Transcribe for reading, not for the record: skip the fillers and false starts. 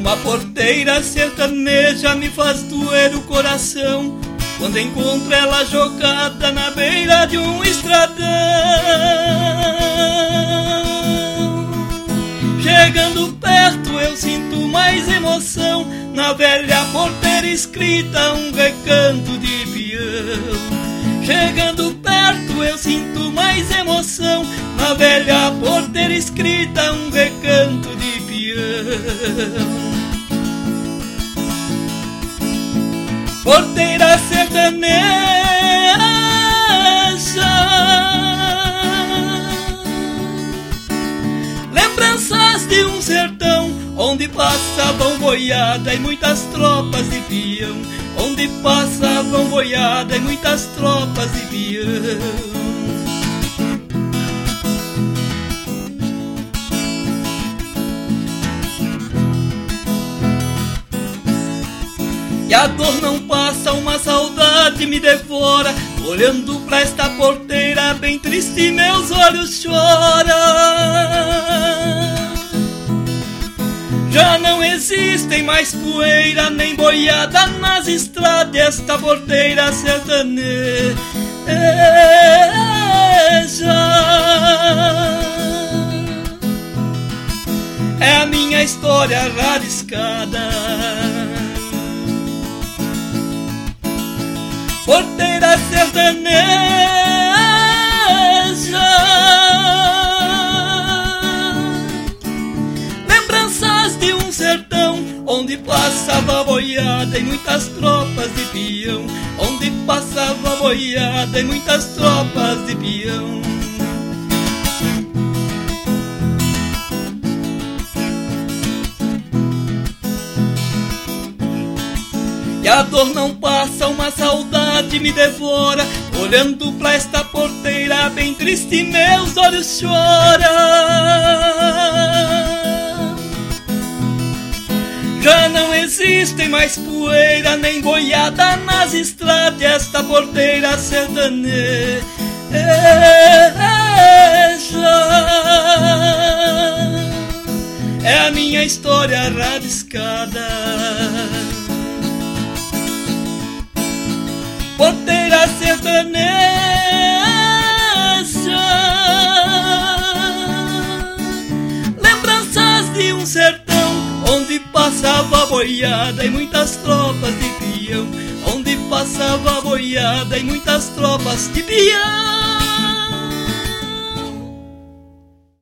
Uma porteira sertaneja me faz doer o coração quando encontro ela jogada na beira de um estradão. Chegando perto eu sinto mais emoção, na velha porteira escrita um recanto de peão. Chegando perto eu sinto mais emoção, na velha porteira escrita um recanto de peão. Porteira sertaneja, lembranças de um sertão onde passavam boiada e muitas tropas de peão, onde passavam boiada e muitas tropas de peão. E a dor não passa, uma saudade me devora, olhando pra esta porteira bem triste meus olhos choram. Já não existem mais poeira nem boiada nas estradas, esta porteira sertaneja é a minha história rabiscada. Porteira sertaneja, lembranças de um sertão onde passava boiada e muitas tropas de peão, onde passava boiada e muitas tropas de peão. E a dor não passa, uma saudade me devora, olhando pra esta porteira bem triste meus olhos choram. Já não existem mais poeira nem boiada nas estradas, esta porteira sertaneja é a minha história rabiscada. Porteira sertaneja, lembranças de um sertão onde passava boiada e muitas tropas de peão, onde passava boiada e muitas tropas de peão.